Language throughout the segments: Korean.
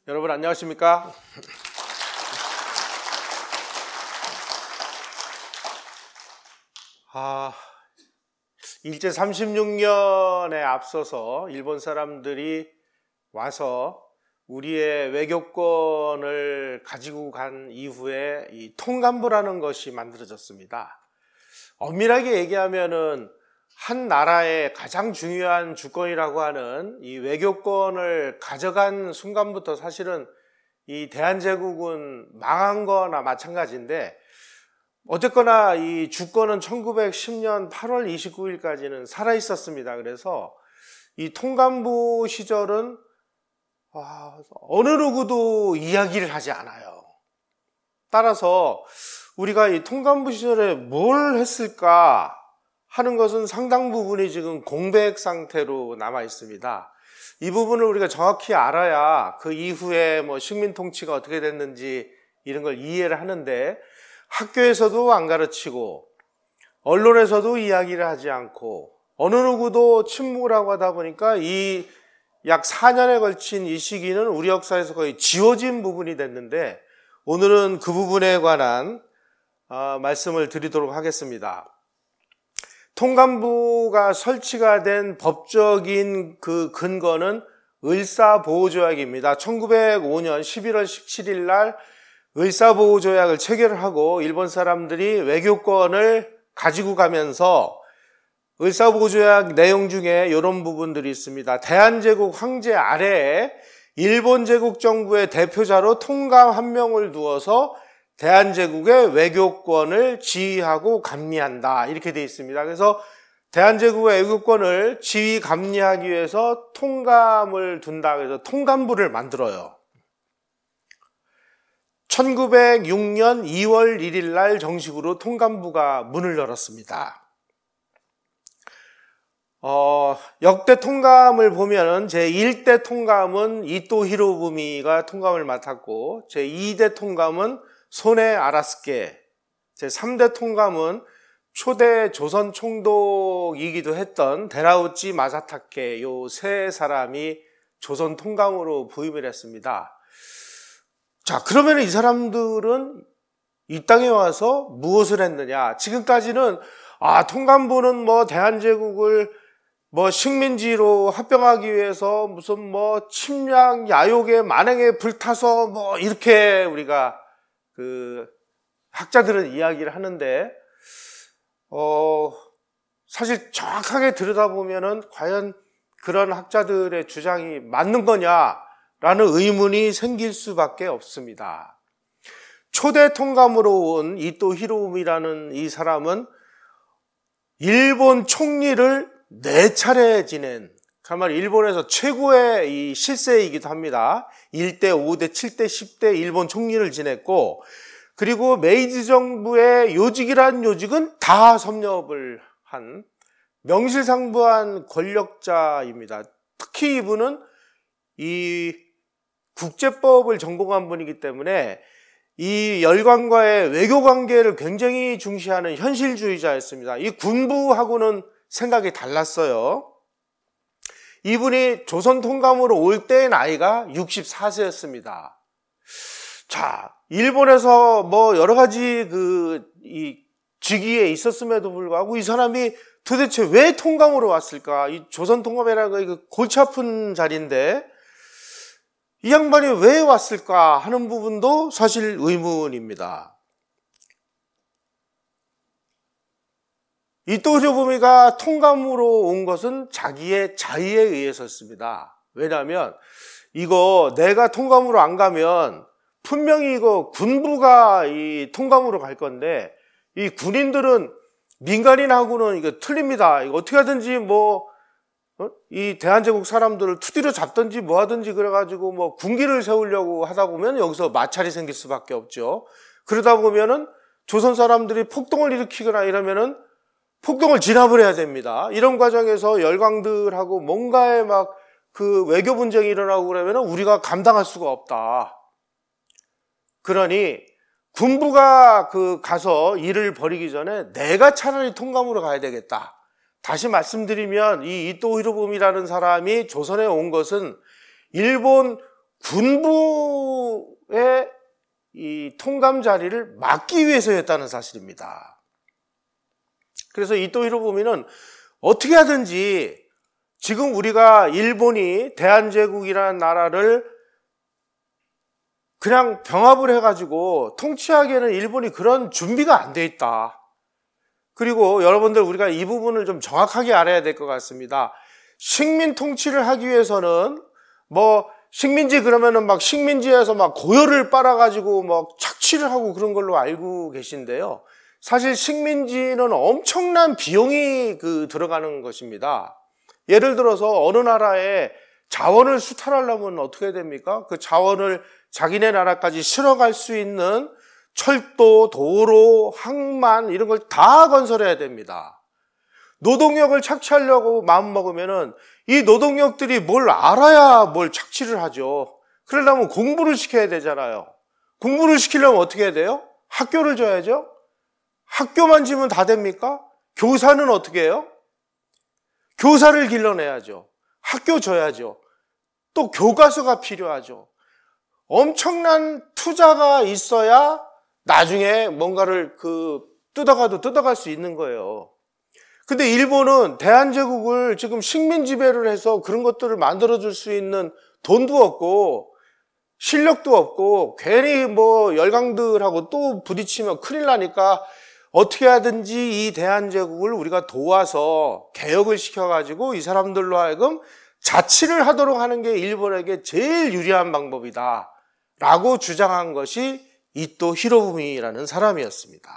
여러분 안녕하십니까? 일제 36년에 앞서서 일본 사람들이 와서 우리의 외교권을 가지고 간 이후에 이 통간부라는 것이 만들어졌습니다. 엄밀하게 얘기하면은 한 나라의 가장 중요한 주권이라고 하는 이 외교권을 가져간 순간부터 사실은 이 대한제국은 망한 거나 마찬가지인데, 어쨌거나 이 주권은 1910년 8월 29일까지는 살아 있었습니다. 그래서 이 통간부 시절은 어느 누구도 이야기를 하지 않아요. 따라서 우리가 이 통간부 시절에 뭘 했을까 하는 것은 상당 부분이 지금 공백 상태로 남아 있습니다. 이 부분을 우리가 정확히 알아야 그 이후에 뭐 식민 통치가 어떻게 됐는지 이런 걸 이해를 하는데, 학교에서도 안 가르치고 언론에서도 이야기를 하지 않고 어느 누구도 침묵을 하고 하다 보니까 이 약 4년에 걸친 이 시기는 우리 역사에서 거의 지워진 부분이 됐는데, 오늘은 그 부분에 관한 말씀을 드리도록 하겠습니다. 통간부가 설치가 된 법적인 그 근거는 을사보호조약입니다. 1905년 11월 17일 날 을사보호조약을 체결을 하고 일본 사람들이 외교권을 가지고 가면서 을사보호조약 내용 중에 이런 부분들이 있습니다. 대한제국 황제 아래에 일본 제국 정부의 대표자로 통감 한 명을 두어서 대한제국의 외교권을 지휘하고 감리한다, 이렇게 되어 있습니다. 그래서 대한제국의 외교권을 지휘 감리하기 위해서 통감을 둔다, 그래서 통감부를 만들어요. 1906년 2월 1일 날 정식으로 통감부가 문을 열었습니다. 역대 통감을 보면은 제1대 통감은 이토 히로부미가 통감을 맡았고, 제2대 통감은 손에 아라스케, 제3대 통감은 초대 조선 총독이기도 했던 데라우치 마사타케, 요 세 사람이 조선 통감으로 부임을 했습니다. 자, 그러면 이 사람들은 이 땅에 와서 무엇을 했느냐? 지금까지는 통감부는 뭐 대한제국을 뭐 식민지로 합병하기 위해서 무슨 뭐 침략, 야욕에 만행에 불타서 뭐 이렇게 우리가 그 학자들은 이야기를 하는데, 사실 정확하게 들여다보면은 과연 그런 학자들의 주장이 맞는 거냐라는 의문이 생길 수밖에 없습니다. 초대 통감으로 온 이토 히로부미라는 이 사람은 일본 총리를 4차례 지낸, 정말 일본에서 최고의 이 실세이기도 합니다. 1대, 5대, 7대, 10대 일본 총리를 지냈고, 그리고 메이지 정부의 요직이란 요직은 다 섭렵을 한 명실상부한 권력자입니다. 특히 이분은 이 국제법을 전공한 분이기 때문에 이 열강과의 외교 관계를 굉장히 중시하는 현실주의자였습니다. 이 군부하고는 생각이 달랐어요. 이분이 조선 통감으로 올 때의 나이가 64세였습니다. 자, 일본에서 뭐 여러 가지 이 직위에 있었음에도 불구하고 이 사람이 도대체 왜 통감으로 왔을까? 이 조선 통감이라는 거 골치 아픈 자리인데 이 양반이 왜 왔을까 하는 부분도 사실 의문입니다. 이토 히로부미가 통감으로 온 것은 자기의 자의에 의해서였습니다. 왜냐하면 이거 내가 통감으로 안 가면 분명히 이거 군부가 이 통감으로 갈 건데, 이 군인들은 민간인하고는 이거 틀립니다. 이거 어떻게 하든지 이 대한제국 사람들을 투디로 잡든지 뭐 하든지 그래가지고 뭐 군기를 세우려고 하다 보면 여기서 마찰이 생길 수밖에 없죠. 그러다 보면은 조선 사람들이 폭동을 일으키거나 이러면은 폭동을 진압을 해야 됩니다. 이런 과정에서 열강들하고 뭔가에 막 그 외교 분쟁이 일어나고 그러면 우리가 감당할 수가 없다. 그러니 군부가 가서 일을 벌이기 전에 내가 차라리 통감으로 가야 되겠다. 다시 말씀드리면 이 이토 히로부미라는 사람이 조선에 온 것은 일본 군부의 이 통감 자리를 막기 위해서였다는 사실입니다. 그래서 이토 히로부미는 어떻게 하든지 지금 우리가 일본이 대한제국이라는 나라를 그냥 병합을 해가지고 통치하기에는 일본이 그런 준비가 안 돼 있다. 그리고 여러분들 우리가 이 부분을 좀 정확하게 알아야 될 것 같습니다. 식민 통치를 하기 위해서는 식민지 그러면은 막 식민지에서 막 고열을 빨아가지고 막 착취를 하고 그런 걸로 알고 계신데요. 사실 식민지는 엄청난 비용이 들어가는 것입니다. 예를 들어서 어느 나라에 자원을 수탈하려면 어떻게 됩니까? 그 자원을 자기네 나라까지 실어갈 수 있는 철도, 도로, 항만 이런 걸 다 건설해야 됩니다. 노동력을 착취하려고 마음먹으면은 이 노동력들이 뭘 알아야 뭘 착취를 하죠. 그러려면 공부를 시켜야 되잖아요. 공부를 시키려면 어떻게 해야 돼요? 학교를 줘야죠. 학교만 지면 다 됩니까? 교사는 어떻게 해요? 교사를 길러내야죠. 학교 줘야죠. 또 교과서가 필요하죠. 엄청난 투자가 있어야 나중에 뭔가를 뜯어갈 수 있는 거예요. 근데 일본은 대한제국을 지금 식민 지배를 해서 그런 것들을 만들어줄 수 있는 돈도 없고 실력도 없고 괜히 열강들하고 또 부딪히면 큰일 나니까 어떻게 하든지 이 대한제국을 우리가 도와서 개혁을 시켜가지고 이 사람들로 하여금 자치를 하도록 하는 게 일본에게 제일 유리한 방법이다 라고 주장한 것이 이토 히로부미라는 사람이었습니다.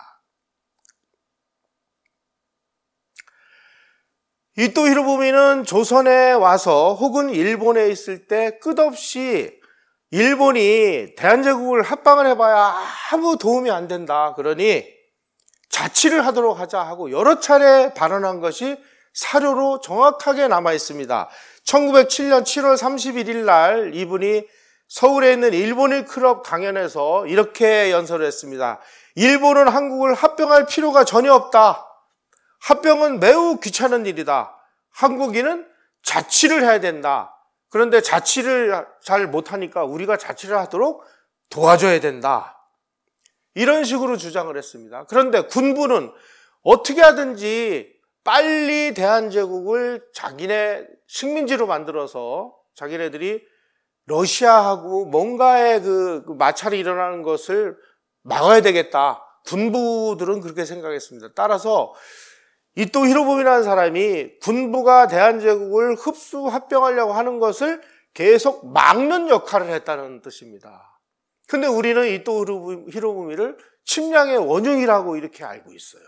이토 히로부미는 조선에 와서 혹은 일본에 있을 때 끝없이 일본이 대한제국을 합방을 해봐야 아무 도움이 안 된다. 그러니 자치를 하도록 하자 하고 여러 차례 발언한 것이 사료로 정확하게 남아 있습니다. 1907년 7월 31일 날 이분이 서울에 있는 일본인 클럽 강연에서 이렇게 연설을 했습니다. 일본은 한국을 합병할 필요가 전혀 없다. 합병은 매우 귀찮은 일이다. 한국인은 자치를 해야 된다. 그런데 자치를 잘 못하니까 우리가 자치를 하도록 도와줘야 된다. 이런 식으로 주장을 했습니다. 그런데 군부는 어떻게 하든지 빨리 대한제국을 자기네 식민지로 만들어서 자기네들이 러시아하고 뭔가의 마찰이 일어나는 것을 막아야 되겠다. 군부들은 그렇게 생각했습니다. 따라서 이토 히로부미라는 사람이 군부가 대한제국을 합병하려고 하는 것을 계속 막는 역할을 했다는 뜻입니다. 근데 우리는 이토 히로부미를 침략의 원흉이라고 이렇게 알고 있어요.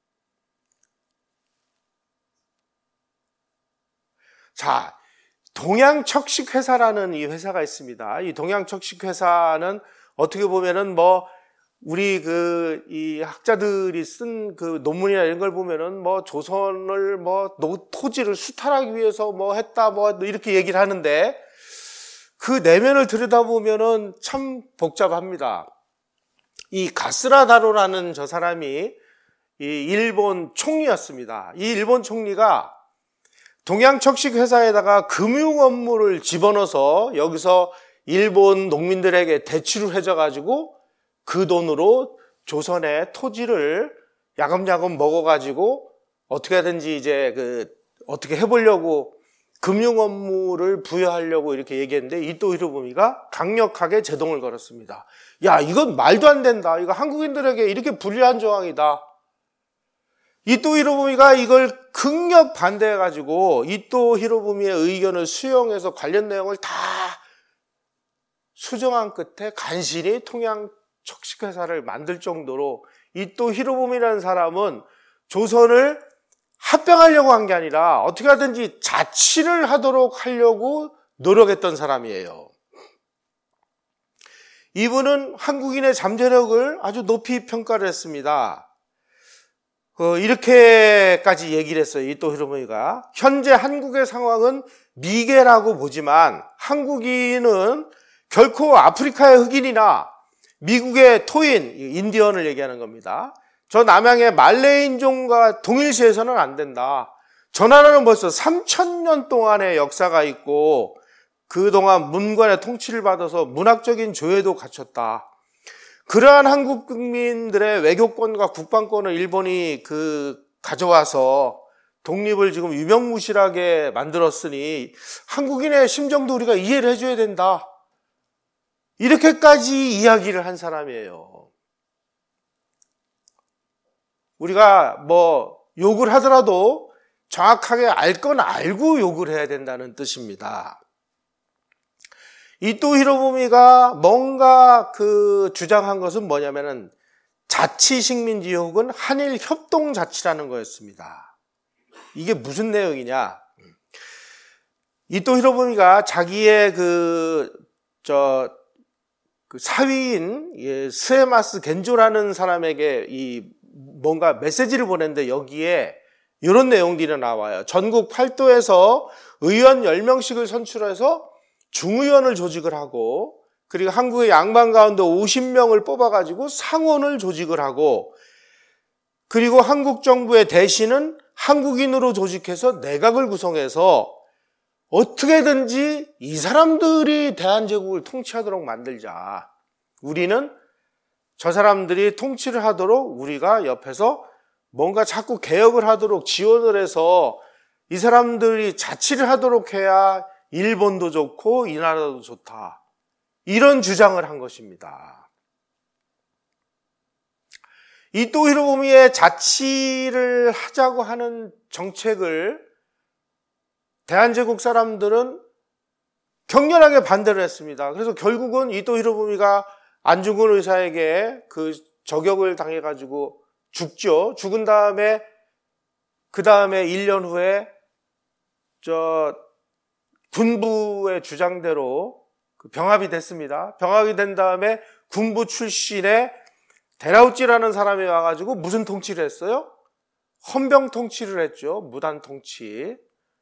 자, 동양척식회사라는 이 회사가 있습니다. 이 동양척식회사는 어떻게 보면은 우리 이 학자들이 쓴 논문이나 이런 걸 보면은 조선을 토지를 수탈하기 위해서 했다 이렇게 얘기를 하는데 그 내면을 들여다보면은 참 복잡합니다. 이 가스라다로라는 저 사람이 이 일본 총리였습니다. 이 일본 총리가 동양척식회사에다가 금융 업무를 집어넣어서 여기서 일본 농민들에게 대출을 해줘가지고 그 돈으로 조선의 토지를 야금야금 먹어가지고 어떻게 하든지 이제 어떻게 해보려고 금융 업무를 부여하려고 이렇게 얘기했는데 이토 히로부미가 강력하게 제동을 걸었습니다. 야, 이건 말도 안 된다. 이거 한국인들에게 이렇게 불리한 조항이다. 이토 히로부미가 이걸 극력 반대해가지고 이토 히로부미의 의견을 수용해서 관련 내용을 다 수정한 끝에 간신히 통양척식회사를 만들 정도로 이토 히로부미라는 사람은 조선을 합병하려고 한 게 아니라 어떻게 하든지 자치를 하도록 하려고 노력했던 사람이에요. 이분은 한국인의 잠재력을 아주 높이 평가를 했습니다. 이렇게까지 얘기를 했어요. 이토 히로부미가. 현재 한국의 상황은 미개라고 보지만 한국인은 결코 아프리카의 흑인이나 미국의 토인, 인디언을 얘기하는 겁니다. 저 남양의 말레인종과 동일시해서는 안 된다. 저 나라는 벌써 3,000년 동안의 역사가 있고 그동안 문관의 통치를 받아서 문학적인 조예도 갖췄다. 그러한 한국 국민들의 외교권과 국방권을 일본이 가져와서 독립을 지금 유명무실하게 만들었으니 한국인의 심정도 우리가 이해를 해줘야 된다. 이렇게까지 이야기를 한 사람이에요. 우리가 욕을 하더라도 정확하게 알 건 알고 욕을 해야 된다는 뜻입니다. 이토 히로부미가 뭔가 주장한 것은 뭐냐면은 자치식민지 혹은 한일 협동자치라는 거였습니다. 이게 무슨 내용이냐? 이토 히로부미가 자기의 사위인 스에마스 겐조라는 사람에게 뭔가 메시지를 보냈는데 여기에 이런 내용들이 나와요. 전국 8도에서 의원 10명씩을 선출해서 중의원을 조직을 하고, 그리고 한국의 양반 가운데 50명을 뽑아가지고 상원을 조직을 하고, 그리고 한국 정부의 대신은 한국인으로 조직해서 내각을 구성해서 어떻게든지 이 사람들이 대한제국을 통치하도록 만들자. 우리는 저 사람들이 통치를 하도록 우리가 옆에서 뭔가 자꾸 개혁을 하도록 지원을 해서 이 사람들이 자치를 하도록 해야 일본도 좋고 이 나라도 좋다. 이런 주장을 한 것입니다. 이토 히로부미의 자치를 하자고 하는 정책을 대한제국 사람들은 격렬하게 반대를 했습니다. 그래서 결국은 이토 히로부미가 안중근 의사에게 저격을 당해가지고 죽죠. 죽은 다음에 그 다음에 1년 후에 군부의 주장대로 병합이 됐습니다. 병합이 된 다음에 군부 출신의 데라우찌라는 사람이 와가지고 무슨 통치를 했어요? 헌병 통치를 했죠. 무단 통치.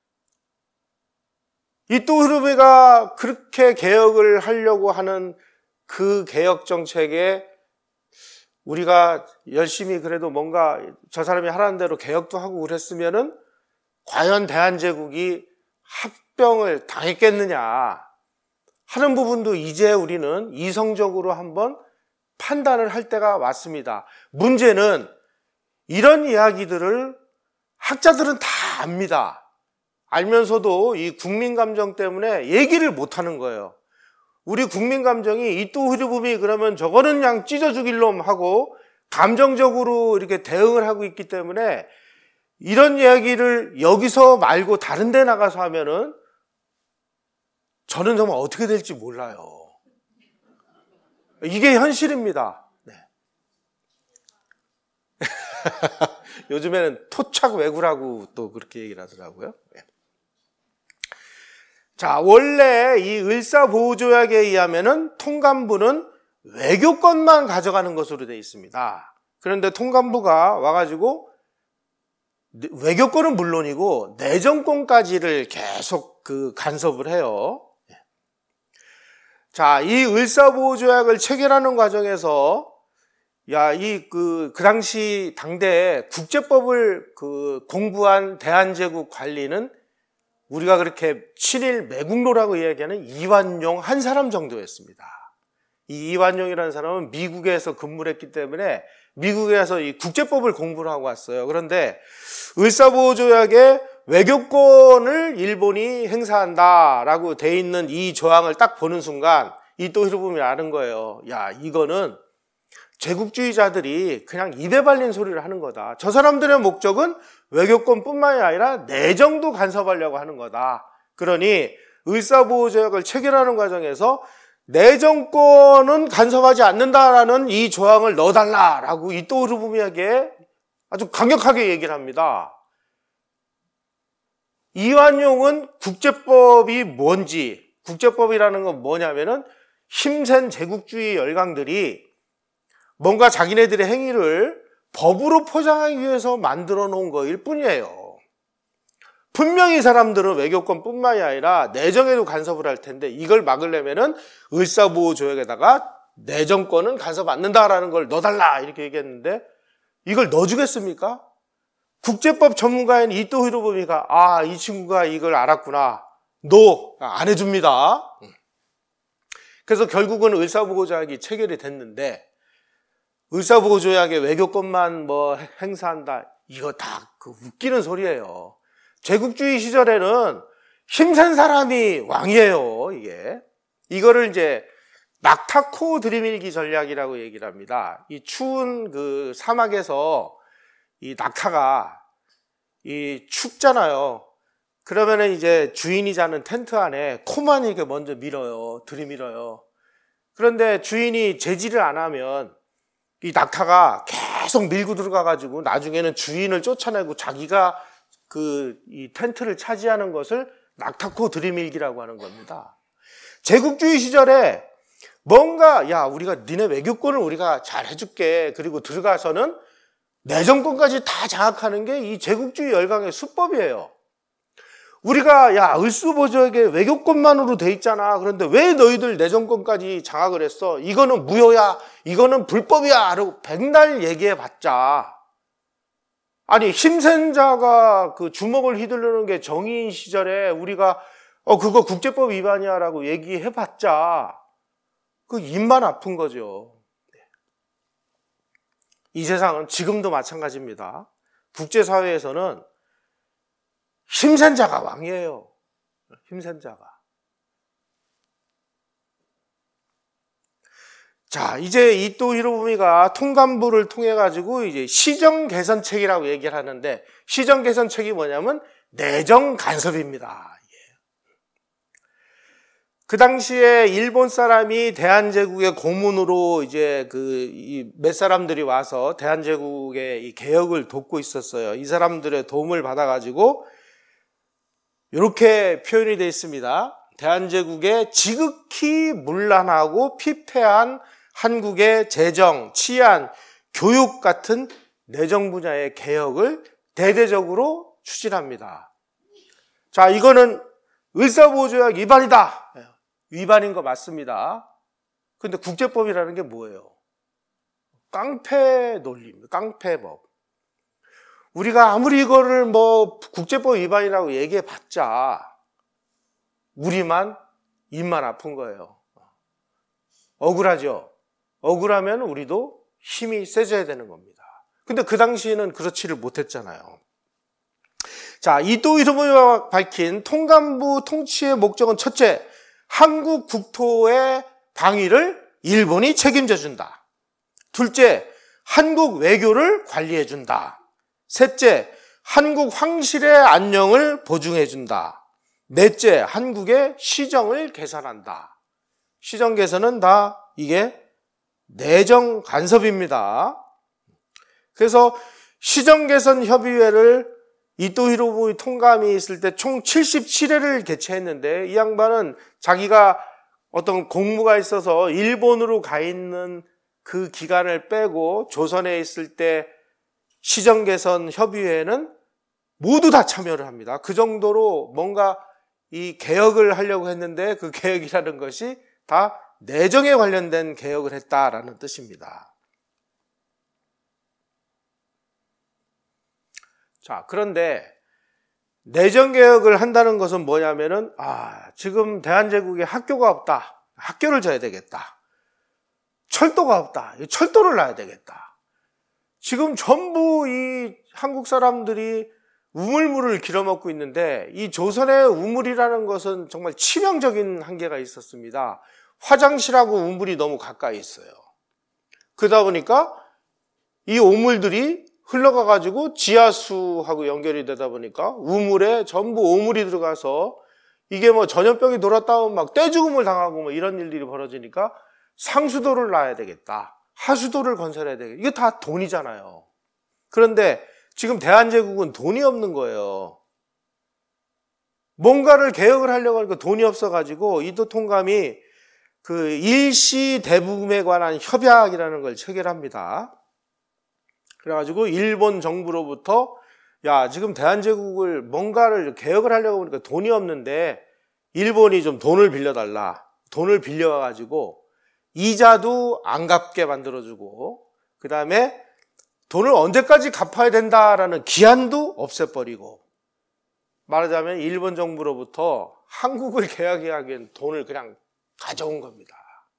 이토 히로부미가 그렇게 개혁을 하려고 하는 그 개혁 정책에 우리가 열심히 그래도 뭔가 저 사람이 하라는 대로 개혁도 하고 그랬으면은 과연 대한제국이 합병을 당했겠느냐 하는 부분도 이제 우리는 이성적으로 한번 판단을 할 때가 왔습니다. 문제는 이런 이야기들을 학자들은 다 압니다. 알면서도 이 국민 감정 때문에 얘기를 못 하는 거예요. 우리 국민 감정이 이토 히로부미 그러면 저거는 그냥 찢어 죽일 놈 하고 감정적으로 이렇게 대응을 하고 있기 때문에 이런 이야기를 여기서 말고 다른 데 나가서 하면은 저는 정말 어떻게 될지 몰라요. 이게 현실입니다. 네. 요즘에는 토착 왜구라고 또 그렇게 얘기를 하더라고요. 네. 자, 원래 이 을사보호조약에 의하면은 통감부는 외교권만 가져가는 것으로 되어 있습니다. 그런데 통감부가 와가지고 외교권은 물론이고 내정권까지를 계속 간섭을 해요. 자, 이 을사보호조약을 체결하는 과정에서 그 당시 당대에 국제법을 공부한 대한제국 관리는 우리가 그렇게 친일 매국노라고 이야기하는 이완용 한 사람 정도였습니다. 이 이완용이라는 사람은 미국에서 근무를 했기 때문에 미국에서 이 국제법을 공부를 하고 왔어요. 그런데 을사보호조약에 외교권을 일본이 행사한다라고 돼 있는 이 조항을 딱 보는 순간 이토 히로부미가 아는 거예요. 야, 이거는 제국주의자들이 그냥 입에 발린 소리를 하는 거다. 저 사람들의 목적은 외교권뿐만이 아니라 내정도 간섭하려고 하는 거다. 그러니 을사보호조약을 체결하는 과정에서 내정권은 간섭하지 않는다라는 이 조항을 넣어달라라고 이토 히로부미에게 아주 강력하게 얘기를 합니다. 이완용은 국제법이 뭔지, 국제법이라는 건 뭐냐면은 힘센 제국주의 열강들이 뭔가 자기네들의 행위를 법으로 포장하기 위해서 만들어 놓은 거일 뿐이에요. 분명히 이 사람들은 외교권뿐만이 아니라 내정에도 간섭을 할 텐데 이걸 막으려면은 을사보호조약에다가 내정권은 간섭 않는다라는 걸 넣어달라 이렇게 얘기했는데 이걸 넣어주겠습니까? 국제법 전문가인 이토 히로부미가 이 친구가 이걸 알았구나. 안 해줍니다. 그래서 결국은 의사보고조약이 체결이 됐는데, 의사보고조약에 외교권만 뭐 행사한다, 이거 다 그 웃기는 소리예요. 제국주의 시절에는 힘센 사람이 왕이에요, 이게. 이거를 이제 낙타코 들이밀기 전략이라고 얘기를 합니다. 이 추운 그 사막에서 이 낙타가 춥잖아요. 그러면은 이제 주인이 자는 텐트 안에 코만 이렇게 먼저 밀어요. 들이밀어요. 그런데 주인이 제지를 안 하면 이 낙타가 계속 밀고 들어가가지고 나중에는 주인을 쫓아내고 자기가 이 텐트를 차지하는 것을 낙타코 들이밀기라고 하는 겁니다. 제국주의 시절에 뭔가 우리가 니네 외교권을 우리가 잘 해줄게. 그리고 들어가서는 내정권까지 다 장악하는 게 이 제국주의 열강의 수법이에요. 우리가 을수보조약에 외교권만으로 돼 있잖아. 그런데 왜 너희들 내정권까지 장악을 했어? 이거는 무효야. 이거는 불법이야. 라고 백날 얘기해봤자, 아니 힘센 자가 그 주먹을 휘두르는 게 정의인 시절에 우리가 그거 국제법 위반이야 라고 얘기해봤자 그 입만 아픈 거죠. 이 세상은 지금도 마찬가지입니다. 국제사회에서는 힘센 자가 왕이에요. 힘센 자가. 자, 이제 이토 히로부미가 통감부를 통해 가지고 이제 시정 개선책이라고 얘기를 하는데, 시정 개선책이 뭐냐면 내정 간섭입니다. 그 당시에 일본 사람이 대한제국의 고문으로 이제 몇 사람들이 와서 대한제국의 이 개혁을 돕고 있었어요. 이 사람들의 도움을 받아가지고 이렇게 표현이 되어 있습니다. 대한제국의 지극히 문란하고 피폐한 한국의 재정, 치안, 교육 같은 내정 분야의 개혁을 대대적으로 추진합니다. 자, 이거는 의사보호조약 위반이다. 위반인 거 맞습니다. 근데 국제법이라는 게 뭐예요? 깡패 논리입니다. 깡패법. 우리가 아무리 이거를 뭐 국제법 위반이라고 얘기해봤자 우리만 입만 아픈 거예요. 억울하죠? 억울하면 우리도 힘이 세져야 되는 겁니다. 근데 그 당시에는 그렇지를 못했잖아요. 자, 이토 히로부미가 밝힌 통감부 통치의 목적은 첫째, 한국 국토의 방위를 일본이 책임져 준다. 둘째, 한국 외교를 관리해 준다. 셋째, 한국 황실의 안녕을 보증해 준다. 넷째, 한국의 시정을 개선한다. 시정 개선은 다 이게 내정 간섭입니다. 그래서 시정 개선 협의회를 이토 히로부미 통감이 있을 때 총 77회를 개최했는데, 이 양반은 자기가 어떤 공무가 있어서 일본으로 가 있는 그 기간을 빼고 조선에 있을 때 시정 개선 협의회에는 모두 다 참여를 합니다. 그 정도로 뭔가 이 개혁을 하려고 했는데 그 개혁이라는 것이 다 내정에 관련된 개혁을 했다라는 뜻입니다. 자, 그런데 내정개혁을 한다는 것은 뭐냐면은, 지금 대한제국에 학교가 없다. 학교를 져야 되겠다. 철도가 없다. 철도를 놔야 되겠다. 지금 전부 이 한국 사람들이 우물물을 길어먹고 있는데, 이 조선의 우물이라는 것은 정말 치명적인 한계가 있었습니다. 화장실하고 우물이 너무 가까이 있어요. 그러다 보니까 이 오물들이 흘러가가지고 지하수하고 연결이 되다 보니까 우물에 전부 오물이 들어가서 이게 뭐 전염병이 돌았다 하면 막 떼죽음을 당하고 뭐 이런 일들이 벌어지니까 상수도를 놔야 되겠다. 하수도를 건설해야 되겠다. 이게 다 돈이잖아요. 그런데 지금 대한제국은 돈이 없는 거예요. 뭔가를 개혁을 하려고 하니까 돈이 없어가지고 이토 통감이 그 일시 대부금에 관한 협약이라는 걸 체결합니다. 그래가지고 일본 정부로부터 지금 대한제국을 뭔가를 개혁을 하려고 하니까 돈이 없는데 일본이 좀 돈을 빌려달라. 돈을 빌려가지고 이자도 안 갚게 만들어주고, 그 다음에 돈을 언제까지 갚아야 된다라는 기한도 없애버리고, 말하자면 일본 정부로부터 한국을 개혁하기엔 돈을 그냥 가져온 겁니다.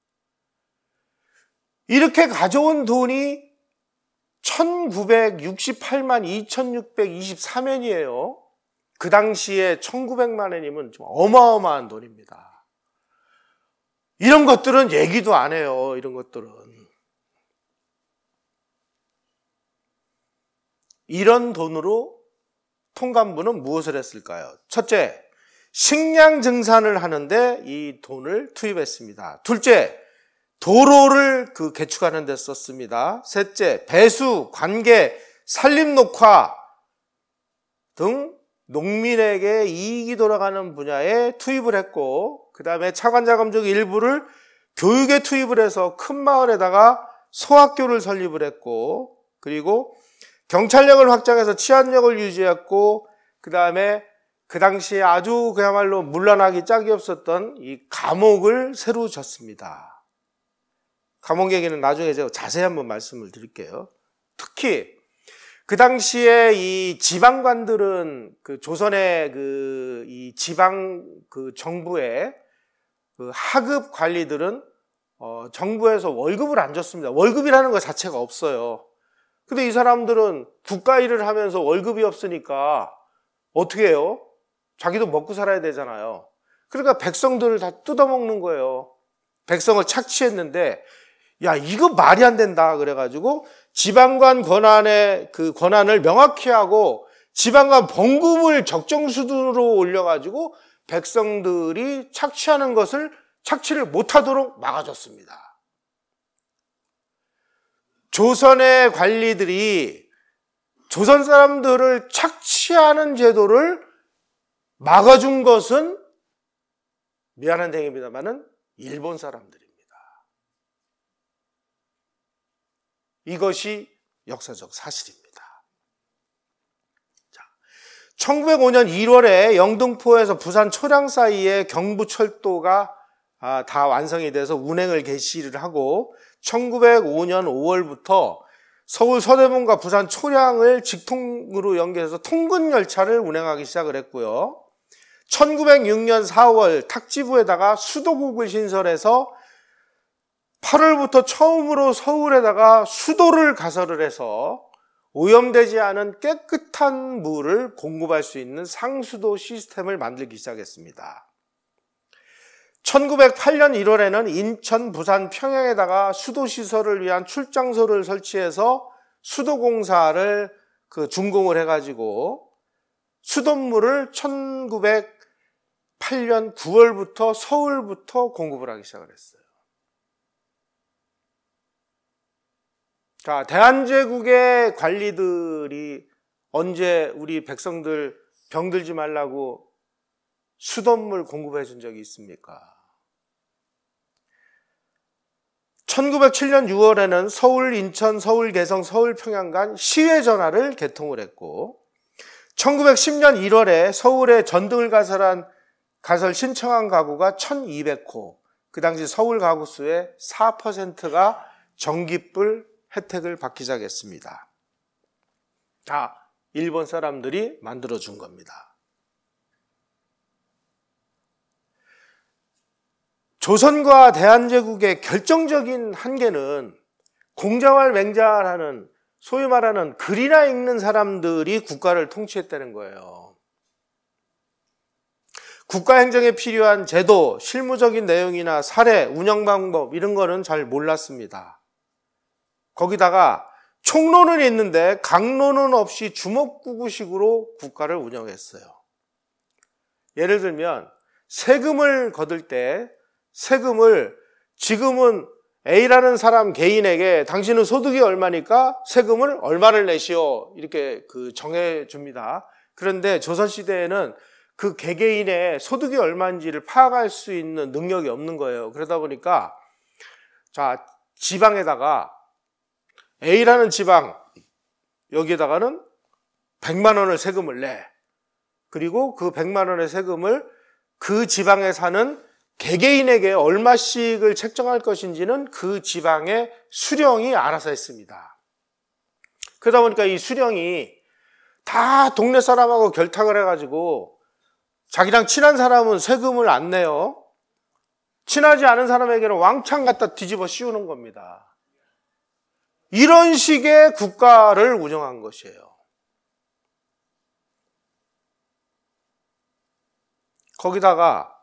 이렇게 가져온 돈이 1968만 2623엔이에요. 그 당시에 1900만 원이면 좀 어마어마한 돈입니다. 이런 것들은 얘기도 안 해요. 이런 것들은. 이런 돈으로 통감부는 무엇을 했을까요? 첫째, 식량 증산을 하는데 이 돈을 투입했습니다. 둘째, 도로를 개축하는 데 썼습니다. 셋째, 배수, 관계, 산림 녹화 등 농민에게 이익이 돌아가는 분야에 투입을 했고, 그 다음에 차관자금 중 일부를 교육에 투입을 해서 큰 마을에다가 소학교를 설립을 했고, 그리고 경찰력을 확장해서 치안력을 유지했고, 그 다음에 그 당시에 아주 그야말로 문란하기 짝이 없었던 이 감옥을 새로 졌습니다. 감옥 얘기는 나중에 제가 자세히 한번 말씀을 드릴게요. 특히 그 당시에 이 지방관들은 조선의 이 지방 정부의 하급 관리들은 정부에서 월급을 안 줬습니다. 월급이라는 것 자체가 없어요. 근데 이 사람들은 국가 일을 하면서 월급이 없으니까 어떻게 해요? 자기도 먹고 살아야 되잖아요. 그러니까 백성들을 다 뜯어먹는 거예요. 백성을 착취했는데, 야, 이거 말이 안 된다. 그래가지고 지방관 권한을 명확히 하고 지방관 봉급을 적정 수준으로 올려가지고 백성들이 착취하는 것을 착취를 못하도록 막아줬습니다. 조선의 관리들이 조선 사람들을 착취하는 제도를 막아준 것은 미안한 얘기입니다만은 일본 사람들입니다. 이것이 역사적 사실입니다. 자, 1905년 1월에 영등포에서 부산 초량 사이에 경부철도가 다 완성이 돼서 운행을 개시를 하고 1905년 5월부터 서울 서대문과 부산 초량을 직통으로 연결해서 통근 열차를 운행하기 시작을 했고요. 1906년 4월 탁지부에다가 수도국을 신설해서 8월부터 처음으로 서울에다가 수도를 가설을 해서 오염되지 않은 깨끗한 물을 공급할 수 있는 상수도 시스템을 만들기 시작했습니다. 1908년 1월에는 인천, 부산, 평양에다가 수도시설을 위한 출장소를 설치해서 수도공사를 준공을 해가지고 수돗물을 1908년 9월부터 서울부터 공급을 하기 시작을 했어요. 자, 대한제국의 관리들이 언제 우리 백성들 병들지 말라고 수돗물 공급해 준 적이 있습니까? 1907년 6월에는 서울, 인천, 서울, 개성, 서울, 평양 간 시외 전화를 개통을 했고 1910년 1월에 서울에 전등을 가설 신청한 가구가 1200호, 그 당시 서울 가구 수의 4%가 전기불 혜택을 받기 시작했습니다. 다 일본 사람들이 만들어준 겁니다. 조선과 대한제국의 결정적인 한계는 공자왈 맹자라는 소위 말하는 글이나 읽는 사람들이 국가를 통치했다는 거예요. 국가행정에 필요한 제도, 실무적인 내용이나 사례, 운영 방법 이런 거는 잘 몰랐습니다. 거기다가 총론은 있는데 강론은 없이 주먹구구식으로 국가를 운영했어요. 예를 들면 세금을 거둘 때 세금을 지금은 A라는 사람 개인에게 당신은 소득이 얼마니까 세금을 얼마를 내시오 이렇게 정해줍니다. 그런데 조선시대에는 그 개개인의 소득이 얼마인지를 파악할 수 있는 능력이 없는 거예요. 그러다 보니까 자, 지방에다가 A라는 지방 여기에다가는 100만 원을 세금을 내. 그리고 그 100만 원의 세금을 그 지방에 사는 개개인에게 얼마씩을 책정할 것인지는 그 지방의 수령이 알아서 했습니다. 그러다 보니까 이 수령이 다 동네 사람하고 결탁을 해가지고 자기랑 친한 사람은 세금을 안 내요. 친하지 않은 사람에게는 왕창 갖다 뒤집어 씌우는 겁니다. 이런 식의 국가를 운영한 것이에요. 거기다가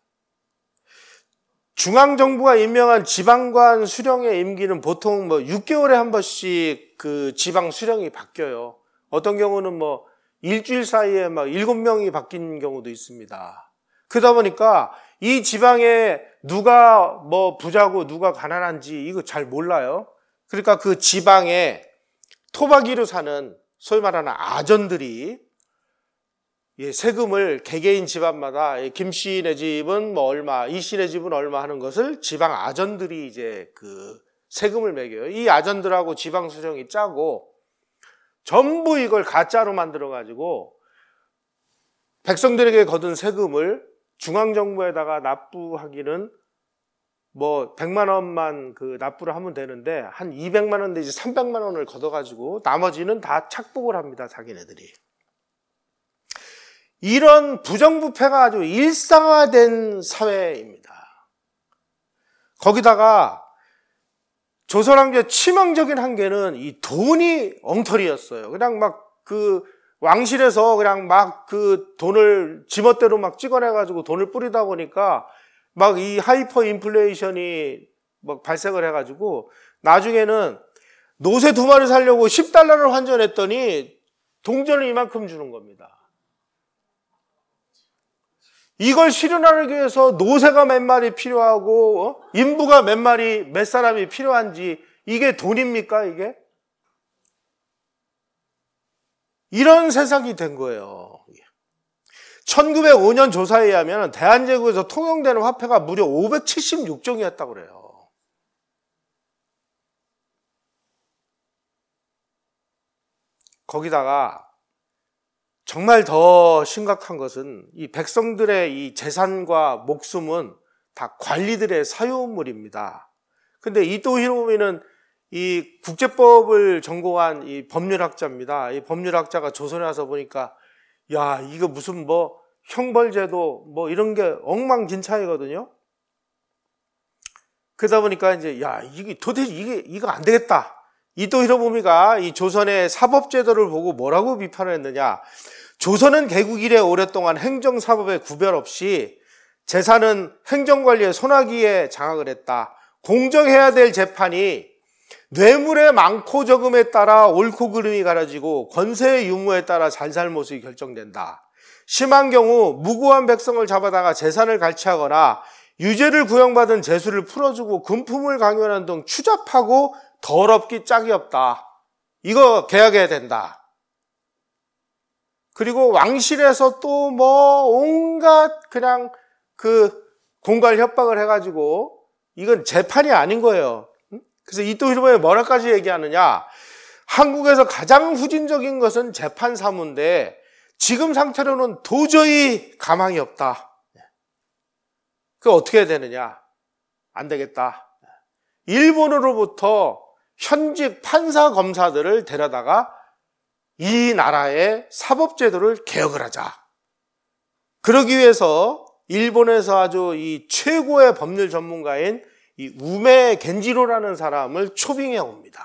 중앙정부가 임명한 지방관 수령의 임기는 보통 6개월에 한 번씩 그 지방 수령이 바뀌어요. 어떤 경우는 일주일 사이에 7명이 바뀐 경우도 있습니다. 그러다 보니까 이 지방에 누가 부자고 누가 가난한지 이거 잘 몰라요. 그러니까 그 지방에 토박이로 사는 소위 말하는 아전들이 세금을 개개인 집안마다 김 씨네 집은 얼마, 이 씨네 집은 얼마 하는 것을 지방 아전들이 이제 그 세금을 매겨요. 이 아전들하고 지방 수령이 짜고 전부 이걸 가짜로 만들어가지고 백성들에게 거둔 세금을 중앙정부에다가 납부하기는 100만 원만 그 납부를 하면 되는데 한 200만 원 내지 300만 원을 걷어가지고 나머지는 다 착복을 합니다, 자기네들이. 이런 부정부패가 아주 일상화된 사회입니다. 거기다가 조선왕조의 치명적인 한계는 이 돈이 엉터리였어요. 그냥 그 왕실에서 그냥 그 돈을 지멋대로 찍어내가지고 돈을 뿌리다 보니까 이 하이퍼 인플레이션이 발생을 해가지고 나중에는 노새 2마리 살려고 10달러를 환전했더니 동전을 이만큼 주는 겁니다. 이걸 실현하기 위해서 노새가 몇 마리 필요하고 인부가 몇 사람이 필요한지 이게 돈입니까, 이게? 이런 세상이 된 거예요. 1905년 조사에 의하면 대한제국에서 통용되는 화폐가 무려 576종이었다고 그래요. 거기다가 정말 더 심각한 것은 이 백성들의 이 재산과 목숨은 다 관리들의 사유물입니다. 근데 이토 히로부미는 이 국제법을 전공한 이 법률학자입니다. 이 법률학자가 조선에 와서 보니까 이거 무슨 형벌제도 이런 게 엉망진창이거든요. 그러다 보니까 이제 이게 도대체 이거 안 되겠다. 이토 히로부미가 이 조선의 사법제도를 보고 뭐라고 비판을 했느냐. 조선은 개국 이래 오랫동안 행정사법에 구별 없이 재산은 행정관리의 손아귀에 장악을 했다. 공정해야 될 재판이 뇌물의 많고 적음에 따라 옳고 그름이 가려지고 권세의 유무에 따라 잘잘못이 결정된다. 심한 경우 무고한 백성을 잡아다가 재산을 갈취하거나 유죄를 구형받은 죄수를 풀어주고 금품을 강요하는 등 추잡하고 더럽기 짝이 없다. 이거 개혁해야 된다. 그리고 왕실에서 또 온갖 그냥 그 공갈 협박을 해가지고 이건 재판이 아닌 거예요. 그래서 이토 히로부미가 뭐라까지 얘기하느냐. 한국에서 가장 후진적인 것은 재판 사무인데 지금 상태로는 도저히 가망이 없다. 그거 어떻게 해야 되느냐. 안 되겠다. 일본으로부터 현직 판사 검사들을 데려다가 이 나라의 사법제도를 개혁을 하자. 그러기 위해서 일본에서 아주 이 최고의 법률 전문가인 이 우메 겐지로라는 사람을 초빙해 옵니다.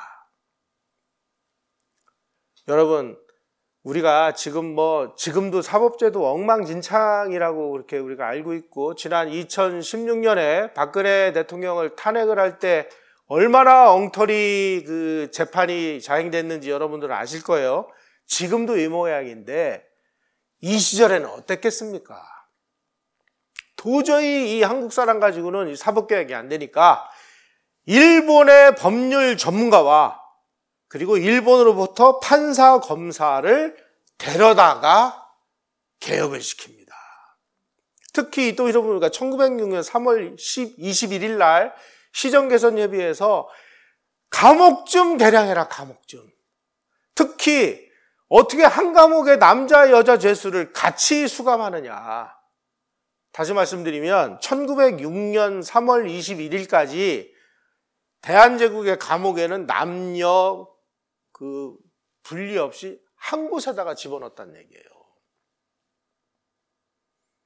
여러분, 우리가 지금도 사법제도 엉망진창이라고 그렇게 우리가 알고 있고, 지난 2016년에 박근혜 대통령을 탄핵을 할 때 얼마나 엉터리 그 재판이 자행됐는지 여러분들은 아실 거예요. 지금도 이 모양인데 이 시절에는 어땠겠습니까? 도저히 이 한국 사람 가지고는 이 사법개혁이 안 되니까 일본의 법률 전문가와 그리고 일본으로부터 판사 검사를 데려다가 개혁을 시킵니다. 특히 이토 히로부미가 1906년 3월 21일 날 시정개선협의회에서 감옥 좀 대량해라, 감옥 좀. 특히 어떻게 한 감옥에 남자 여자 죄수를 같이 수감하느냐. 다시 말씀드리면 1906년 3월 21일까지 대한제국의 감옥에는 남녀 그 분리 없이 한 곳에다가 집어넣었다는 얘기예요.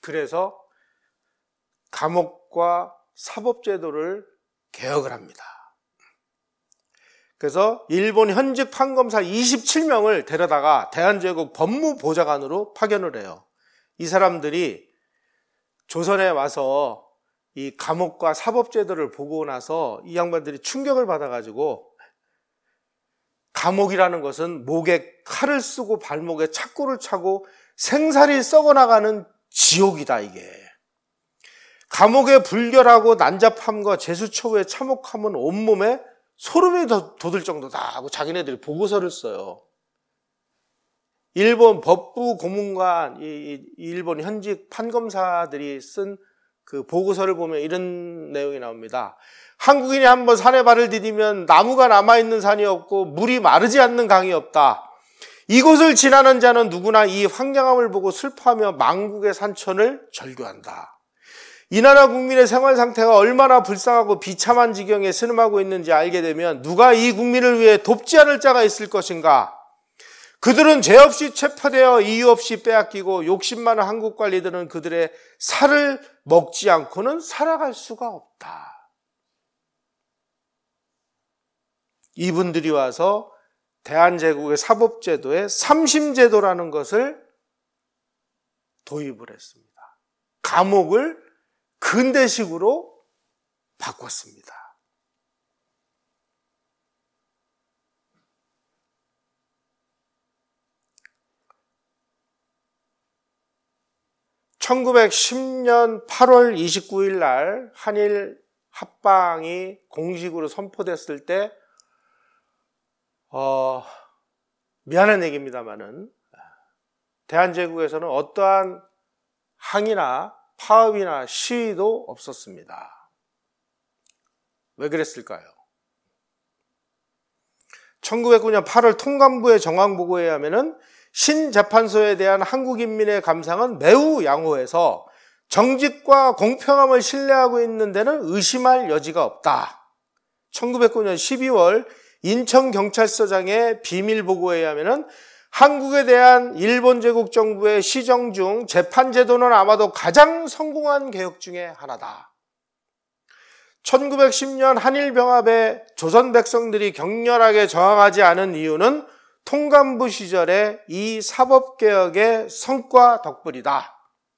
그래서 감옥과 사법제도를 개혁을 합니다. 그래서 일본 현직 판검사 27명을 데려다가 대한제국 법무보좌관으로 파견을 해요. 이 사람들이 조선에 와서 이 감옥과 사법제도를 보고 나서 이 양반들이 충격을 받아가지고, 감옥이라는 것은 목에 칼을 쓰고 발목에 착고를 차고 생살이 썩어나가는 지옥이다, 이게. 감옥에 불결하고 난잡함과 제수처우에 참혹함은 온몸에 소름이 돋을 정도다 하고 자기네들이 보고서를 써요. 일본 법부 고문관, 일본 현직 판검사들이 쓴 그 보고서를 보면 이런 내용이 나옵니다. 한국인이 한번 산에 발을 디디면 나무가 남아있는 산이 없고 물이 마르지 않는 강이 없다. 이곳을 지나는 자는 누구나 이 황량함을 보고 슬퍼하며 만국의 산천을 절규한다. 이 나라 국민의 생활 상태가 얼마나 불쌍하고 비참한 지경에 신음하고 있는지 알게 되면 누가 이 국민을 위해 돕지 않을 자가 있을 것인가? 그들은 죄 없이 체포되어 이유 없이 빼앗기고 욕심 많은 한국 관리들은 그들의 살을 먹지 않고는 살아갈 수가 없다. 이분들이 와서 대한제국의 사법제도에 삼심제도라는 것을 도입을 했습니다. 감옥을 근대식으로 바꿨습니다. (1910년 8월 29일) 날 한일 합방이 공식으로 선포됐을 때 미안한 얘기입니다만은 대한제국에서는 어떠한 항의나 파업이나 시위도 없었습니다. 왜 그랬을까요? 1909년 8월 통감부의 정황보고에 하면은 신재판소에 대한 한국인민의 감상은 매우 양호해서 정직과 공평함을 신뢰하고 있는 데는 의심할 여지가 없다. 1909년 12월 인천경찰서장의 비밀보고에 하면은 한국에 대한 일본 제국 정부의 시정 중 재판제도는 아마도 가장 성공한 개혁 중에 하나다. 1910년 한일병합에 조선 백성들이 격렬하게 저항하지 않은 이유는 통감부 시절의 이 사법개혁의 성과 덕분이다.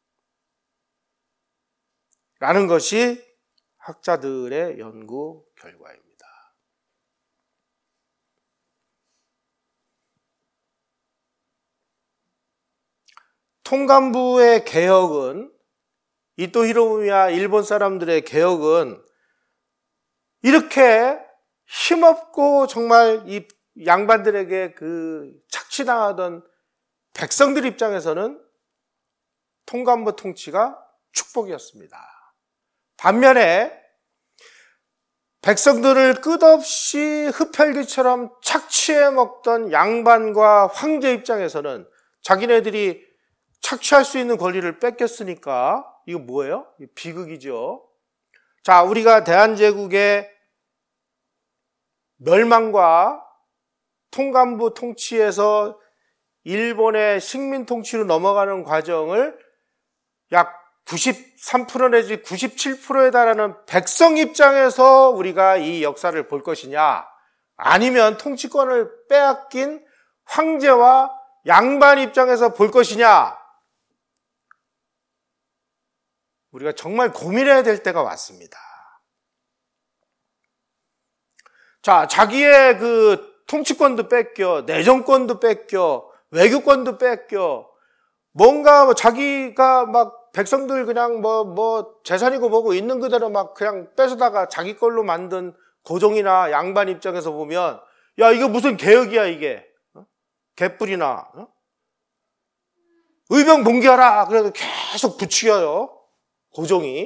라는 것이 학자들의 연구 결과입니다. 통감부의 개혁은, 이토 히로부미야 일본 사람들의 개혁은 이렇게 힘없고 정말 이 양반들에게 그 착취당하던 백성들 입장에서는 통감부 통치가 축복이었습니다. 반면에 백성들을 끝없이 흡혈귀처럼 착취해 먹던 양반과 황제 입장에서는 자기네들이 착취할 수 있는 권리를 뺏겼으니까 이거 뭐예요? 비극이죠. 자, 우리가 대한제국의 멸망과 통감부 통치에서 일본의 식민 통치로 넘어가는 과정을 약 93% 내지 97%에 달하는 백성 입장에서 우리가 이 역사를 볼 것이냐, 아니면 통치권을 빼앗긴 황제와 양반 입장에서 볼 것이냐, 우리가 정말 고민해야 될 때가 왔습니다. 자, 자기의 그 통치권도 뺏겨, 내정권도 뺏겨, 외교권도 뺏겨, 뭔가 자기가 막 백성들 그냥 뭐 재산이고 뭐고 있는 그대로 막 그냥 뺏어다가 자기 걸로 만든 고종이나 양반 입장에서 보면, 야, 이거 무슨 개혁이야, 이게. 개뿔이나. 의병 봉기하라. 그래도 계속 부추겨요, 고종이.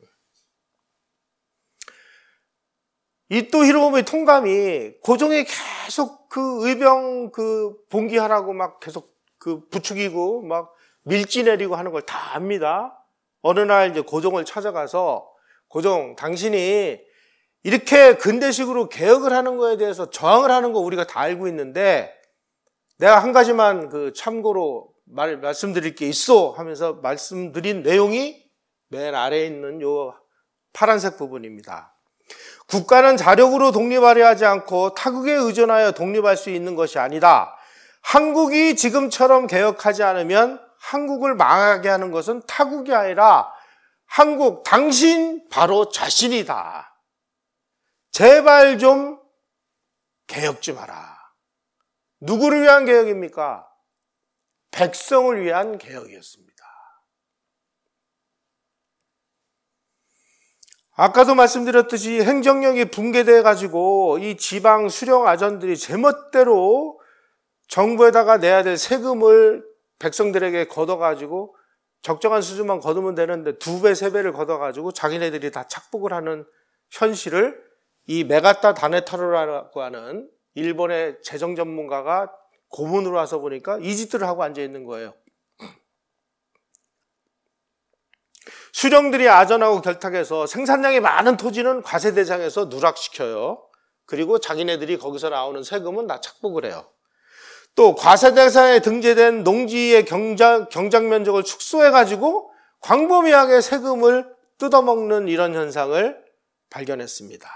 이토 히로부미 통감이 고종이 계속 그 의병 그 봉기하라고 막 계속 그 부추기고 막 밀지 내리고 하는 걸 다 압니다. 어느 날 이제 고종을 찾아가서, 고종, 당신이 이렇게 근대식으로 개혁을 하는 거에 대해서 저항을 하는 거 우리가 다 알고 있는데, 내가 한 가지만 그 참고로 말씀드릴 게 있어 하면서 말씀드린 내용이 맨 아래에 있는 요 파란색 부분입니다. 국가는 자력으로 독립하려 하지 않고 타국에 의존하여 독립할 수 있는 것이 아니다. 한국이 지금처럼 개혁하지 않으면 한국을 망하게 하는 것은 타국이 아니라 한국, 당신 바로 자신이다. 제발 좀 개혁 좀 하라. 누구를 위한 개혁입니까? 백성을 위한 개혁이었습니다. 아까도 말씀드렸듯이 행정력이 붕괴돼 가지고 이 지방 수령 아전들이 제멋대로 정부에다가 내야 될 세금을 백성들에게 걷어가지고 적정한 수준만 걷으면 되는데 2배, 3배를 걷어가지고 자기네들이 다 착복을 하는 현실을 이 메가타 다네타로라고 하는 일본의 재정 전문가가 고문으로 와서 보니까 이 짓들을 하고 앉아있는 거예요. 수령들이 아전하고 결탁해서 생산량이 많은 토지는 과세 대상에서 누락시켜요. 그리고 자기네들이 거기서 나오는 세금은 다 착복을 해요. 또 과세 대상에 등재된 농지의 경작 면적을 축소해가지고 광범위하게 세금을 뜯어먹는 이런 현상을 발견했습니다.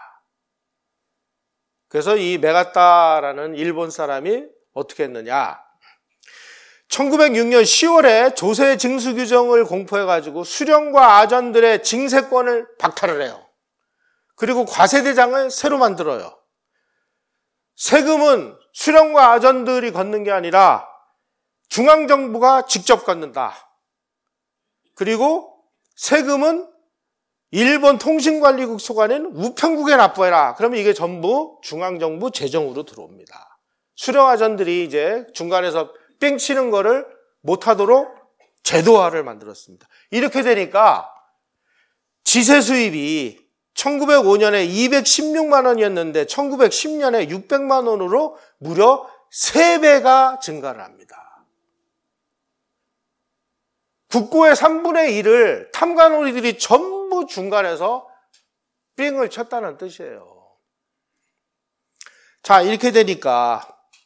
그래서 이 메가타라는 일본 사람이 어떻게 했느냐. 1906년 10월에 조세 징수 규정을 공포해가지고 수령과 아전들의 징세권을 박탈을 해요. 그리고 과세대장을 새로 만들어요. 세금은 수령과 아전들이 걷는 게 아니라 중앙정부가 직접 걷는다. 그리고 세금은 일본 통신관리국 소관인 우편국에 납부해라. 그러면 이게 전부 중앙정부 재정으로 들어옵니다. 수령아전들이 이제 중간에서 뺑 치는 거를 못하도록 제도화를 만들었습니다. 이렇게 되니까 지세 수입이 1905년에 216만 원이었는데 1910년에 600만 원으로 무려 3배가 증가를 합니다. 국고의 3분의 1을 탐관오리들이 전부 중간에서 삥을 쳤다는 뜻이에요. 자, 이렇게 되니까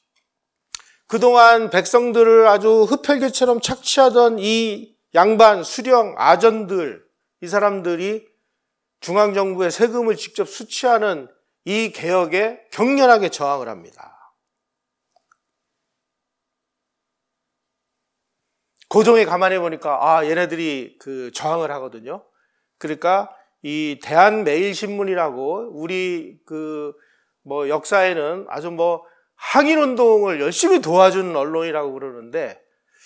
그동안 백성들을 아주 흡혈귀처럼 착취하던 이 양반, 수령, 아전들, 이 사람들이 중앙정부의 세금을 직접 수취하는 이 개혁에 격렬하게 저항을 합니다. 고종이 가만히 보니까 얘네들이 저항을 하거든요. 그러니까 이 대한매일신문이라고 우리 역사에는 아주 항일운동을 열심히 도와준 언론이라고 그러는데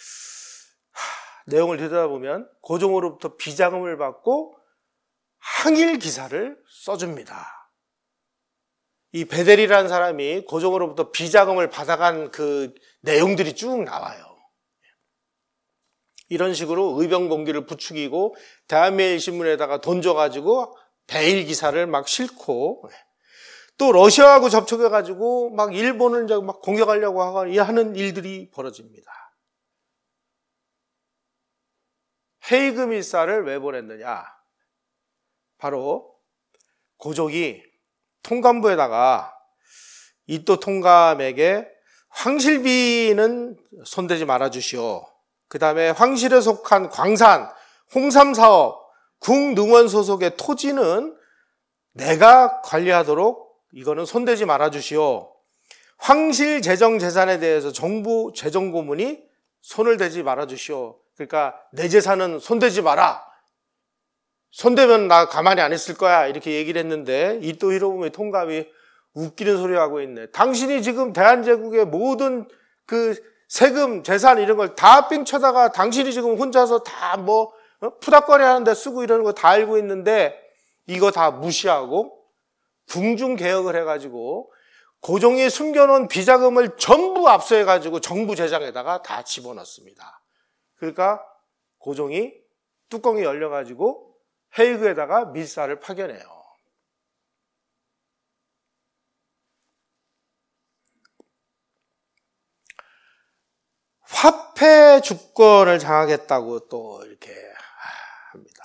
내용을 들여다보면 고종으로부터 비자금을 받고 항일 기사를 써줍니다. 이 베델이라는 사람이 고종으로부터 비자금을 받아간 그 내용들이 쭉 나와요. 이런 식으로 의병봉기를 부추기고 대한매일신문에다가 돈 줘가지고 배일 기사를 막 싣고 또 러시아하고 접촉해가지고 막 일본을 이제 막 공격하려고 하는 일들이 벌어집니다. 헤이그 밀사를 왜 보냈느냐? 바로 고종이 통감부에다가 이또 통감에게 황실비는 손대지 말아주시오. 그 다음에 황실에 속한 광산, 홍삼사업, 국능원 소속의 토지는 내가 관리하도록 이거는 손대지 말아주시오. 황실 재정 재산에 대해서 정부 재정고문이 손을 대지 말아주시오. 그러니까 내 재산은 손대지 마라. 손대면 나 가만히 안 있을 거야. 이렇게 얘기를 했는데 이또 히로부미 통감이 웃기는 소리 하고 있네. 당신이 지금 대한제국의 모든 세금, 재산 이런 걸 다 삥쳐다가 당신이 지금 혼자서 다 푸닥거리 하는데 쓰고 이러는 거 다 알고 있는데 이거 다 무시하고 궁중개혁을 해가지고 고종이 숨겨놓은 비자금을 전부 압수해가지고 정부 재정에다가 다 집어넣습니다. 그러니까 고종이 뚜껑이 열려가지고 헤이그에다가 밀사를 파견해요. 화폐 주권을 장악했다고 또 이렇게 합니다.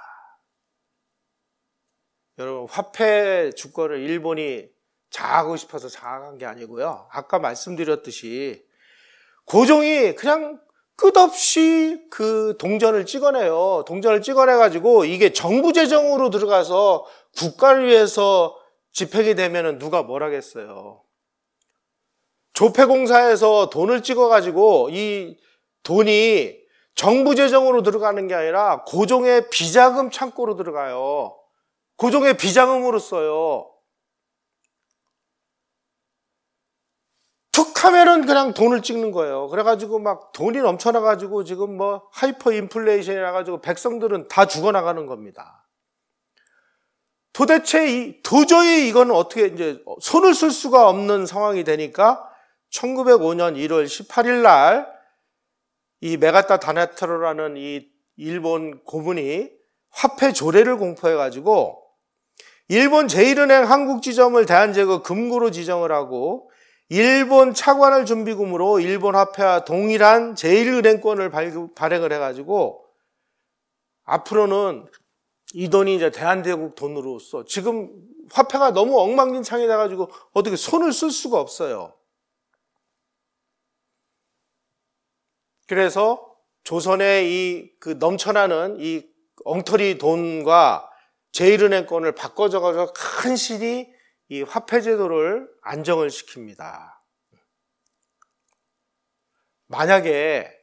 여러분, 화폐 주권을 일본이 장악하고 싶어서 장악한 게 아니고요. 아까 말씀드렸듯이 고종이 그냥 끝없이 그 동전을 찍어내요. 동전을 찍어내가지고 이게 정부 재정으로 들어가서 국가를 위해서 집행이 되면은 누가 뭘 하겠어요. 조폐공사에서 돈을 찍어가지고 이 돈이 정부 재정으로 들어가는 게 아니라 고종의 비자금 창고로 들어가요. 고종의 비자금으로 써요. 툭 하면은 그냥 돈을 찍는 거예요. 그래가지고 막 돈이 넘쳐나가지고 지금 뭐 하이퍼 인플레이션이 나가지고 백성들은 다 죽어나가는 겁니다. 도대체 도저히 이거는 어떻게 이제 손을 쓸 수가 없는 상황이 되니까 1905년 1월 18일 날 이 메가타 다네타로라는 이 일본 고문이 화폐 조례를 공포해가지고 일본 제1은행 한국지점을 대한제국 금고로 지정을 하고 일본 차관을 준비금으로 일본 화폐와 동일한 제1은행권을 발행을 해가지고 앞으로는 이 돈이 이제 대한제국 돈으로서 지금 화폐가 너무 엉망진창이 돼가지고 어떻게 손을 쓸 수가 없어요. 그래서 조선의 그 넘쳐나는 이 엉터리 돈과 제1은행권을 바꿔줘가지고 간신히 이 화폐 제도를 안정을 시킵니다. 만약에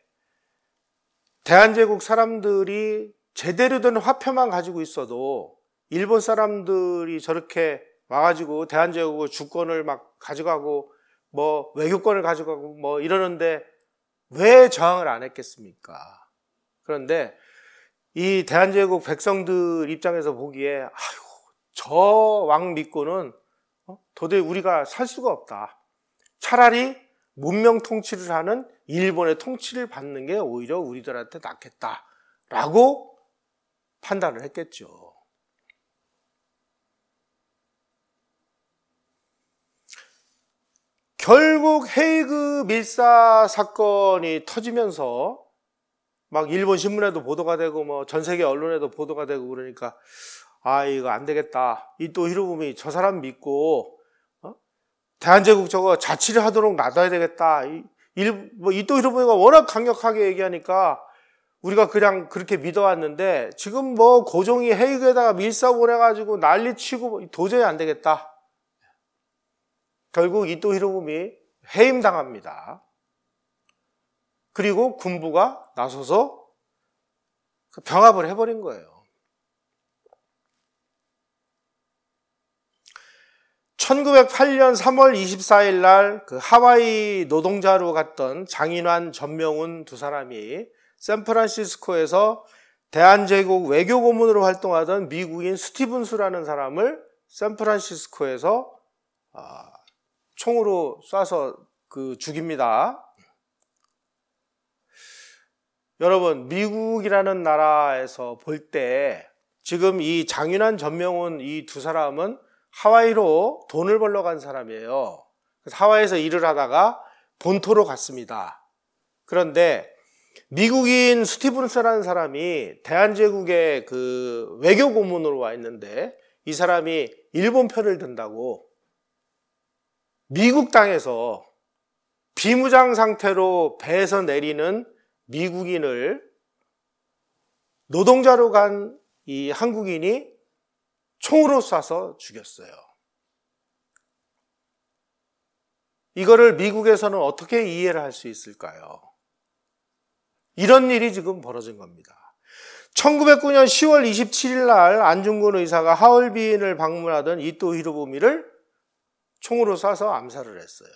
대한제국 사람들이 제대로 된 화폐만 가지고 있어도 일본 사람들이 저렇게 와가지고 대한제국의 주권을 막 가져가고 뭐 외교권을 가져가고 뭐 이러는데 왜 저항을 안 했겠습니까? 그런데 이 대한제국 백성들 입장에서 보기에 저 왕 믿고는 도저히 우리가 살 수가 없다. 차라리 문명 통치를 하는 일본의 통치를 받는 게 오히려 우리들한테 낫겠다라고 판단을 했겠죠. 결국 헤이그 밀사 사건이 터지면서 막 일본 신문에도 보도가 되고 뭐 전 세계 언론에도 보도가 되고 그러니까 이거 안 되겠다. 이토 히로부미 저 사람 믿고 대한제국 저거 자치를 하도록 놔둬야 되겠다. 이토 히로부미가 워낙 강력하게 얘기하니까 우리가 그냥 그렇게 믿어왔는데 지금 뭐 고종이 헤이그에다가 밀사 보내가지고 난리치고 도저히 안 되겠다. 결국 이토 히로부미 해임당합니다. 그리고 군부가 나서서 병합을 해버린 거예요. 1908년 3월 24일 날 그 하와이 노동자로 갔던 장인환 전명훈 두 사람이 샌프란시스코에서 대한제국 외교고문으로 활동하던 미국인 스티븐스라는 사람을 샌프란시스코에서 총으로 쏴서 죽입니다. 여러분, 미국이라는 나라에서 볼 때 지금 이 장윤환 전명훈 이 두 사람은 하와이로 돈을 벌러 간 사람이에요. 그래서 하와이에서 일을 하다가 본토로 갔습니다. 그런데 미국인 스티븐스라는 사람이 대한제국의 그 외교 고문으로 와 있는데 이 사람이 일본 편을 든다고 미국 땅에서 비무장 상태로 배에서 내리는 미국인을 노동자로 간 이 한국인이 총으로 쏴서 죽였어요. 이거를 미국에서는 어떻게 이해를 할 수 있을까요? 이런 일이 지금 벌어진 겁니다. 1909년 10월 27일 날 안중근 의사가 하얼빈을 방문하던 이토 히로부미를 총으로 쏴서 암살을 했어요.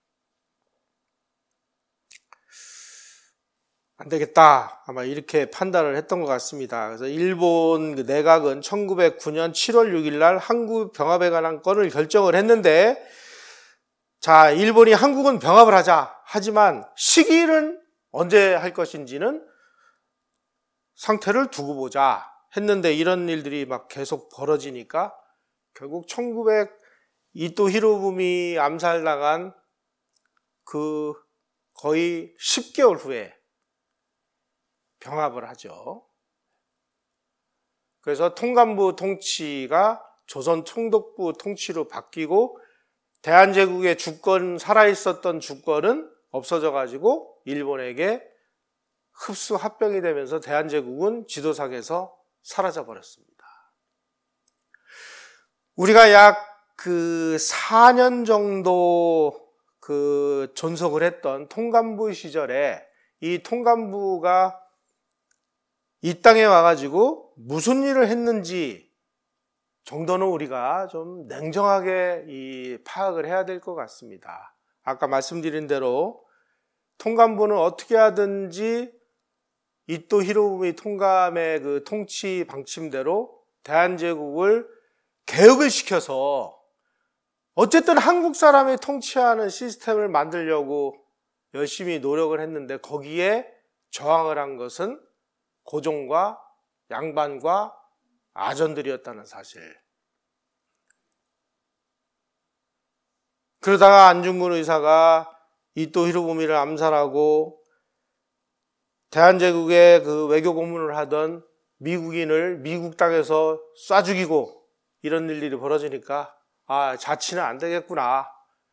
안 되겠다. 아마 이렇게 판단을 했던 것 같습니다. 그래서 일본 내각은 1909년 7월 6일 날 한국 병합에 관한 건을 결정을 했는데, 자, 일본이 한국은 병합을 하자. 하지만 시기는 언제 할 것인지는 상태를 두고 보자 했는데 이런 일들이 막 계속 벌어지니까 결국 이토 히로부미 암살당한 그 거의 10개월 후에 병합을 하죠. 그래서 통감부 통치가 조선 총독부 통치로 바뀌고 대한제국의 주권, 살아있었던 주권은 없어져 가지고 일본에게 흡수 합병이 되면서 대한제국은 지도상에서 사라져 버렸습니다. 우리가 약 4년 정도 존속을 했던 통감부 시절에 이 통감부가 이 땅에 와가지고 무슨 일을 했는지 정도는 우리가 좀 냉정하게 파악을 해야 될 것 같습니다. 아까 말씀드린 대로 통감부는 어떻게 하든지 이토 히로부미 통감의 그 통치 방침대로 대한제국을 개혁을 시켜서 어쨌든 한국 사람이 통치하는 시스템을 만들려고 열심히 노력을 했는데 거기에 저항을 한 것은 고종과 양반과 아전들이었다는 사실. 그러다가 안중근 의사가 이토 히로부미를 암살하고 대한제국의 그 외교 고문을 하던 미국인을 미국 땅에서 쏴 죽이고 이런 일들이 벌어지니까 자치는 안 되겠구나.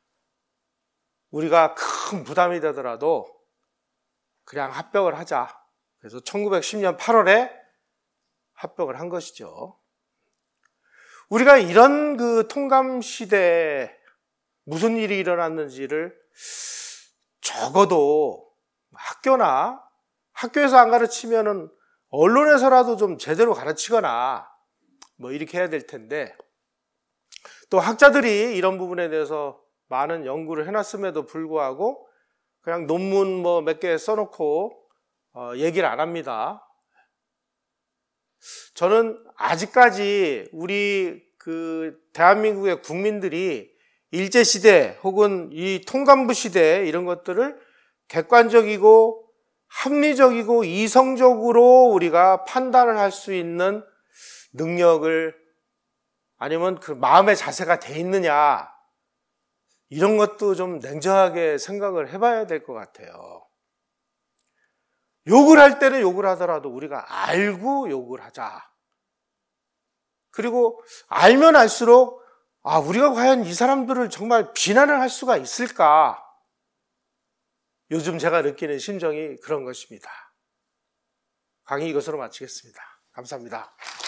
우리가 큰 부담이 되더라도 그냥 합병을 하자. 그래서 1910년 8월에 합병을 한 것이죠. 우리가 이런 그 통감 시대에 무슨 일이 일어났는지를 적어도 학교에서 안 가르치면은 언론에서라도 좀 제대로 가르치거나 이렇게 해야 될 텐데, 또 학자들이 이런 부분에 대해서 많은 연구를 해놨음에도 불구하고 그냥 논문 몇 개 써놓고 얘기를 안 합니다. 저는 아직까지 우리 대한민국의 국민들이 일제시대 혹은 이 통감부 시대 이런 것들을 객관적이고 합리적이고 이성적으로 우리가 판단을 할 수 있는 능력을, 아니면 그 마음의 자세가 돼 있느냐, 이런 것도 좀 냉정하게 생각을 해봐야 될 것 같아요. 욕을 할 때는 욕을 하더라도 우리가 알고 욕을 하자. 그리고 알면 알수록 우리가 과연 이 사람들을 정말 비난을 할 수가 있을까? 요즘 제가 느끼는 심정이 그런 것입니다. 강의 이것으로 마치겠습니다. 감사합니다.